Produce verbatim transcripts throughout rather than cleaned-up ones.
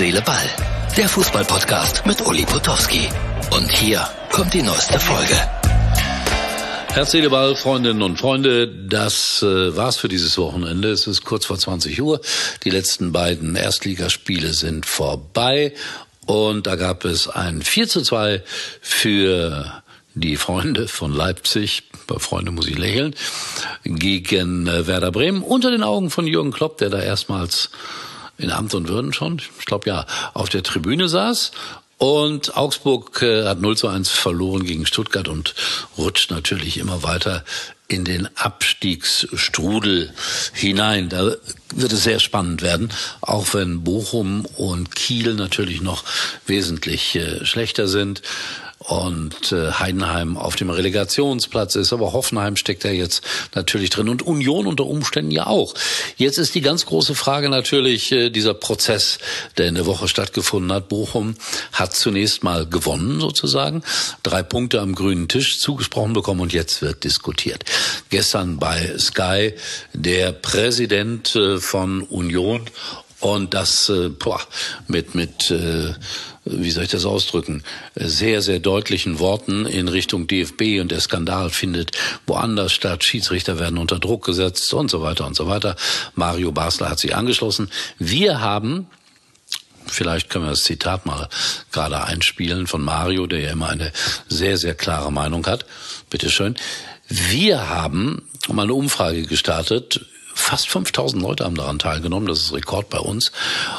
Seele, Ball. Der Fußball-Podcast mit Uli Potowski. Und hier kommt die neueste Folge. Herz, Seele, Ball, Freundinnen und Freunde, das äh, war's für dieses Wochenende. Es ist kurz vor zwanzig Uhr. Die letzten beiden Erstligaspiele sind vorbei. Und da gab es ein vier zu zwei für die Freunde von Leipzig, bei Freunde muss ich lächeln, gegen äh, Werder Bremen, unter den Augen von Jürgen Klopp, der da erstmals in Amt und Würden schon, ich glaube ja, auf der Tribüne saß. Und Augsburg äh, hat null zu eins verloren gegen Stuttgart und rutscht natürlich immer weiter in den Abstiegsstrudel hinein. Da wird es sehr spannend werden, auch wenn Bochum und Kiel natürlich noch wesentlich äh, schlechter sind. Und äh, Heidenheim auf dem Relegationsplatz ist, aber Hoffenheim steckt ja jetzt natürlich drin und Union unter Umständen ja auch. Jetzt ist die ganz große Frage natürlich äh, dieser Prozess, der in der Woche stattgefunden hat. Bochum hat zunächst mal gewonnen sozusagen, drei Punkte am grünen Tisch zugesprochen bekommen und jetzt wird diskutiert. Gestern bei Sky der Präsident äh, von Union und das äh, boah, mit mit äh, wie soll ich das ausdrücken, sehr, sehr deutlichen Worten in Richtung D F B und der Skandal findet woanders statt, Schiedsrichter werden unter Druck gesetzt und so weiter und so weiter. Mario Basler hat sich angeschlossen. Wir haben, vielleicht können wir das Zitat mal gerade einspielen von Mario, der ja immer eine sehr, sehr klare Meinung hat. Bitteschön. Wir haben mal eine Umfrage gestartet. Fast fünftausend Leute haben daran teilgenommen, das ist Rekord bei uns.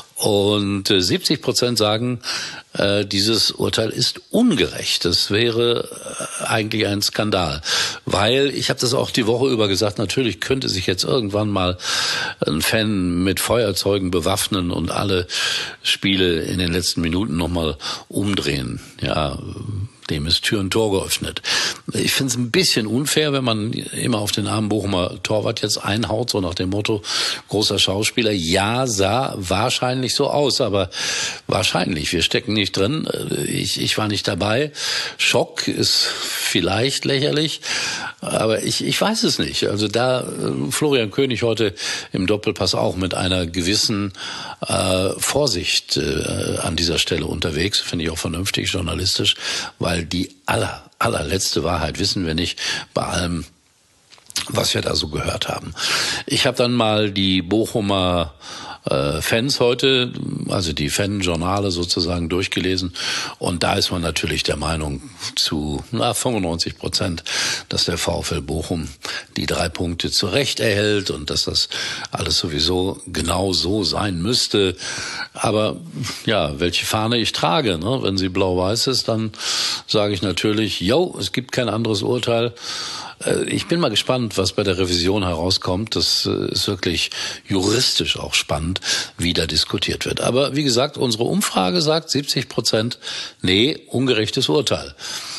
Und äh, siebzig Prozent sagen, äh, dieses Urteil ist ungerecht. Das wäre äh, eigentlich ein Skandal. Weil, ich habe das auch die Woche über gesagt, natürlich könnte sich jetzt irgendwann mal ein Fan mit Feuerzeugen bewaffnen und alle Spiele in den letzten Minuten nochmal umdrehen. Ja, dem ist Tür und Tor geöffnet. Ich finde es ein bisschen unfair, wenn man immer auf den armen Bochumer Torwart jetzt einhaut, so nach dem Motto, großer Schauspieler. Ja, sah wahrscheinlich so aus, aber wahrscheinlich, wir stecken nicht drin. Ich, ich war nicht dabei. Schock ist vielleicht lächerlich, aber ich, ich weiß es nicht. Also da Florian König heute im Doppelpass auch mit einer gewissen äh, Vorsicht äh, an dieser Stelle unterwegs, finde ich auch vernünftig, journalistisch, weil Weil die aller, allerletzte Wahrheit wissen wir nicht bei allem, was wir da so gehört haben. Ich habe dann mal die Bochumer äh, Fans heute, also die Fanjournale sozusagen durchgelesen und da ist man natürlich der Meinung zu na, fünfundneunzig Prozent, dass der VfL Bochum die drei Punkte zu Recht erhält und dass das alles sowieso genau so sein müsste. Aber ja, welche Fahne ich trage, ne? Wenn sie blau-weiß ist, dann sage ich natürlich, jo, es gibt kein anderes Urteil. Ich bin mal gespannt, was bei der Revision herauskommt. Das ist wirklich juristisch auch spannend, wie da diskutiert wird. Aber wie gesagt, unsere Umfrage sagt siebzig Prozent, nee, ungerechtes Urteil.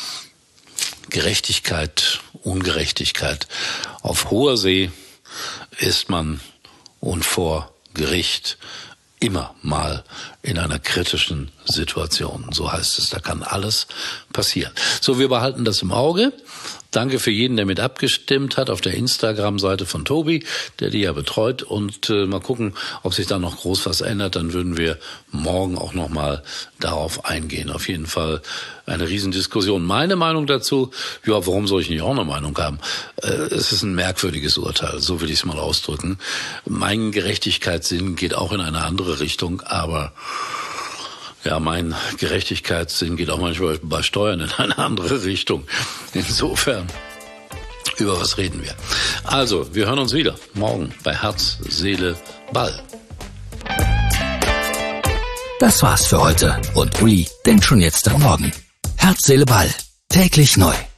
Gerechtigkeit, Ungerechtigkeit. Auf hoher See ist man und vor Gericht immer mal in einer kritischen Situation. So heißt es, da kann alles passieren. So, wir behalten das im Auge. Danke für jeden, der mit abgestimmt hat auf der Instagram-Seite von Tobi, der die ja betreut. Und äh, mal gucken, ob sich da noch groß was ändert. Dann würden wir morgen auch noch mal darauf eingehen. Auf jeden Fall eine Riesendiskussion. Meine Meinung dazu, ja, warum soll ich nicht auch eine Meinung haben? Äh, es ist ein merkwürdiges Urteil, so will ich es mal ausdrücken. Mein Gerechtigkeitssinn geht auch in eine andere Richtung, aber ja, mein Gerechtigkeitssinn geht auch manchmal bei Steuern in eine andere Richtung. Insofern, über was reden wir? Also, wir hören uns wieder morgen bei Herz, Seele, Ball. Das war's für heute und Uli denkt schon jetzt am Morgen. Herz, Seele, Ball. Täglich neu.